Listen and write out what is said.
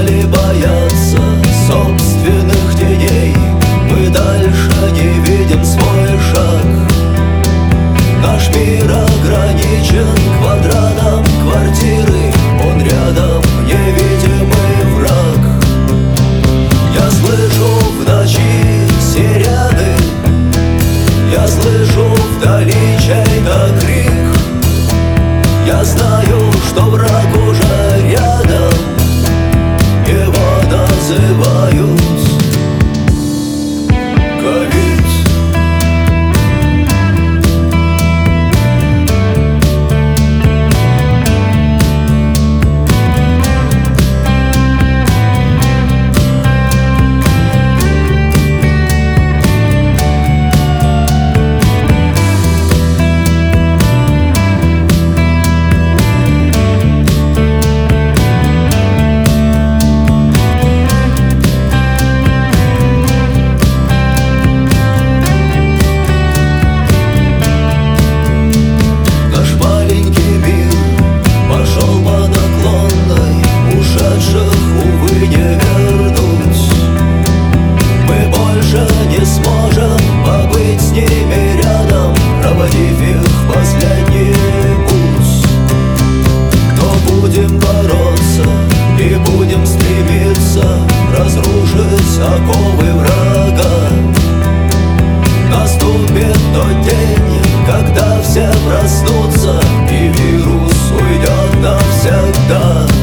стали бояться собственных теней. Мы дальше не видим свой шаг. Наш мир ограничен квадратом квартиры. Он рядом, невидимый враг. Я слышу в ночи сирены, я слышу вдали чей-то крик. Я знаю, что враг уже рядом, его называют ковид. Оковы врага. Наступит тот день, когда все проснутся, и вирус уйдет навсегда.